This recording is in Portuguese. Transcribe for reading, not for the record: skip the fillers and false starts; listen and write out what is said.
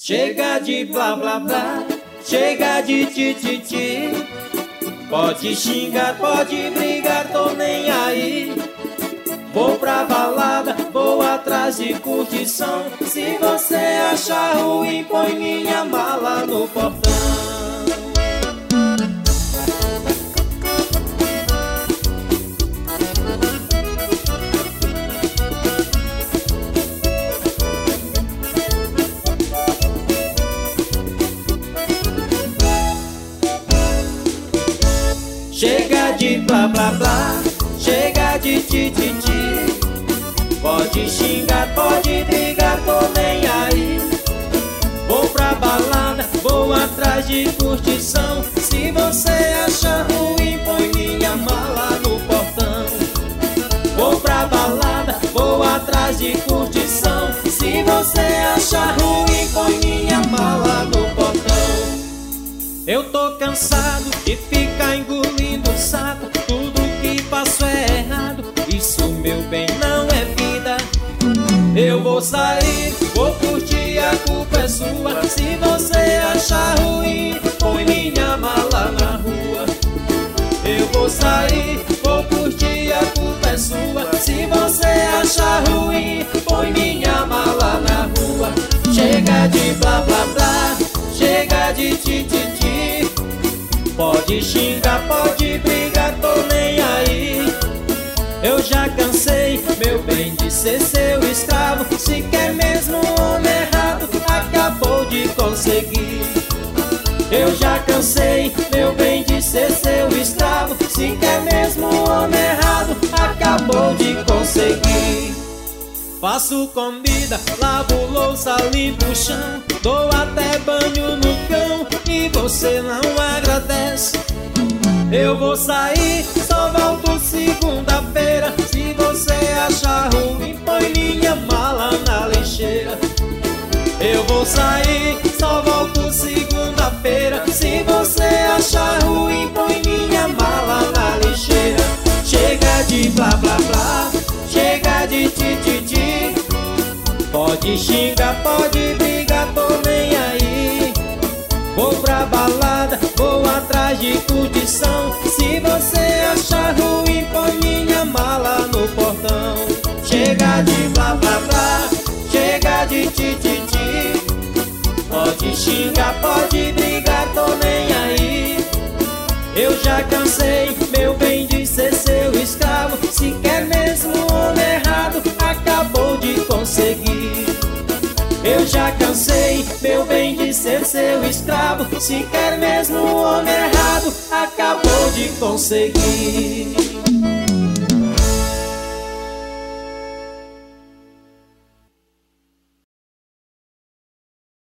Chega de blá blá blá, chega de ti. Pode xingar, pode brigar, tô nem aí. Vou pra balada, vou atrás de curtição. Se você achar ruim, põe minha mala no portão. Chega de blá blá blá, chega de ti. Pode xingar, pode brigar, tô nem aí. Vou pra balada, vou atrás de curtição. Se você achar ruim, põe minha mala no portão. Vou pra balada, vou atrás de curtição. Se você achar ruim, põe minha mala no portão. Eu tô cansado de ficar engolindo sapo. Tudo que faço é errado, isso meu bem não é vida. Eu vou sair, vou curtir, a culpa é sua. Se você achar ruim, põe minha mala na rua. Eu vou sair, vou curtir, a culpa é sua. Se você achar ruim, põe minha mala na rua. Chega de blá blá blá, chega de ti. Pode xingar, pode brigar, tô nem aí. Eu já cansei, meu bem, de ser seu escravo. Se quer mesmo um homem errado, acabou de conseguir. Eu já cansei, meu bem, de ser seu escravo. Se quer mesmo um homem errado, acabou de conseguir. Faço comida, lavo louça, limpo o chão, dou até banho no cão e você não agradece. Eu vou sair, só volto segunda-feira. Se você achar ruim, põe minha mala na lixeira. Eu vou sair, só volto segunda-feira. Se você achar ruim, põe minha mala na lixeira. Chega de blá blá blá, chega de ti. Pode xingar, pode brigar, tô nem aí. Vou pra balada, vou atrás de curtição. Se você achar ruim, põe minha mala no portão. Chega de blá blá blá, chega de ti. Pode xingar, pode brigar, tô nem aí. Eu já cansei, meu bem, de ser seu escravo. Se quer mesmo um homem errado, acabou de conseguir. Eu já cansei, meu bem, de ser seu escravo. Se quer mesmo um homem errado, acabou de conseguir.